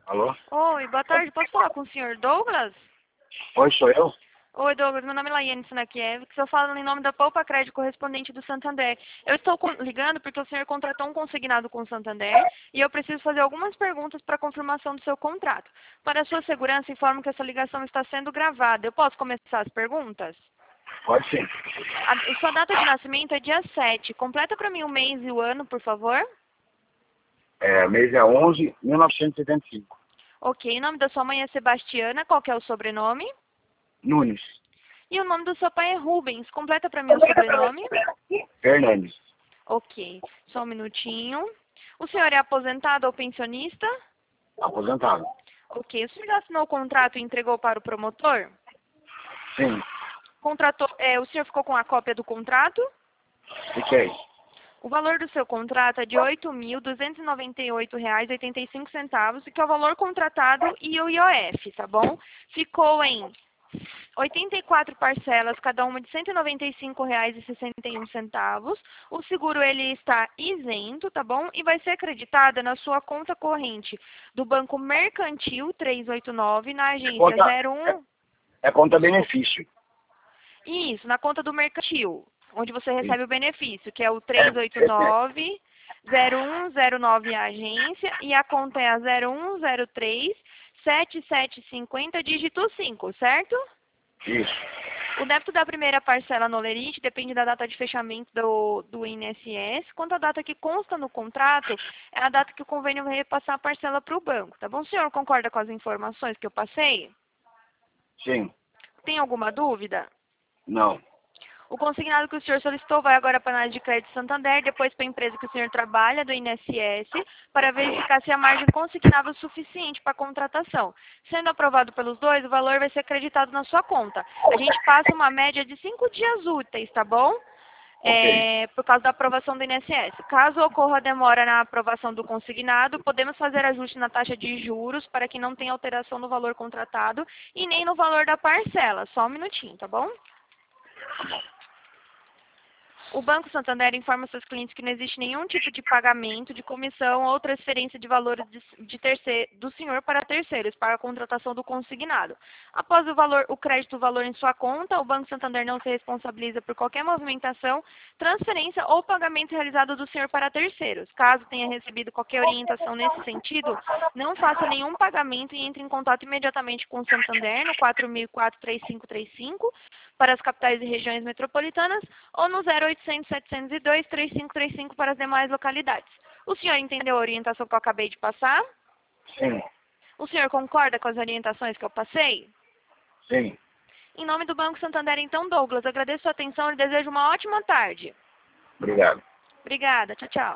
Alô? Oi, boa tarde. Posso falar com o senhor Douglas? Oi, sou eu? Oi, Douglas. Meu nome é Laiane Sinakiev, que eu falo em nome da Poupa Crédito correspondente do Santander. Eu estou ligando porque o senhor contratou um consignado com o Santander e eu preciso fazer algumas perguntas para confirmação do seu contrato. Para a sua segurança, informo que essa ligação está sendo gravada. Eu posso começar as perguntas? Pode sim. Sua data de nascimento é dia 7. Completa para mim o mês e o ano, por favor. Mês é 11, 1975. Ok. O nome da sua mãe é Sebastiana. Qual que é o sobrenome? Nunes. E o nome do seu pai é Rubens. Completa para mim o sobrenome. Fernandes. Ok. Só um minutinho. O senhor é aposentado ou pensionista? Aposentado. Ok. O senhor já assinou o contrato e entregou para o promotor? Sim. O senhor ficou com a cópia do contrato? Fiquei. O valor do seu contrato é de R$ 8.298,85, que é o valor contratado e o IOF, tá bom? Ficou em 84 parcelas, cada uma de R$ 195,61. O seguro ele está isento, tá bom? E vai ser acreditada na sua conta corrente do Banco Mercantil 389, na agência 01. É conta benefício. Isso, na conta do Mercantil, onde você Sim. recebe o benefício, que é o 389-0109 a agência, e a conta é a 0103-7750, dígito 5, certo? Isso. O débito da primeira parcela no Lerite depende da data de fechamento do INSS. Quanto à data que consta no contrato, é a data que o convênio vai repassar a parcela para o banco, tá bom? O senhor concorda com as informações que eu passei? Sim. Tem alguma dúvida? Não. O consignado que o senhor solicitou vai agora para a análise de crédito Santander, depois para a empresa que o senhor trabalha, do INSS, para verificar se a margem consignável é suficiente para a contratação. Sendo aprovado pelos dois, o valor vai ser acreditado na sua conta. A gente passa uma média de 5 dias úteis, tá bom? Por causa da aprovação do INSS. Caso ocorra demora na aprovação do consignado, podemos fazer ajuste na taxa de juros para que não tenha alteração no valor contratado e nem no valor da parcela. Só um minutinho, tá bom? O Banco Santander informa seus clientes que não existe nenhum tipo de pagamento, de comissão ou transferência de valores do senhor para terceiros, para a contratação do consignado. Após o crédito do valor em sua conta, o Banco Santander não se responsabiliza por qualquer movimentação, transferência ou pagamento realizado do senhor para terceiros. Caso tenha recebido qualquer orientação nesse sentido, não faça nenhum pagamento e entre em contato imediatamente com o Santander no 4004-3535 para as capitais e regiões metropolitanas ou no 0800-702-3535 para as demais localidades. O senhor entendeu a orientação que eu acabei de passar? Sim. O senhor concorda com as orientações que eu passei? Sim. Em nome do Banco Santander, então, Douglas, agradeço a atenção e desejo uma ótima tarde. Obrigado. Obrigada. Tchau, tchau.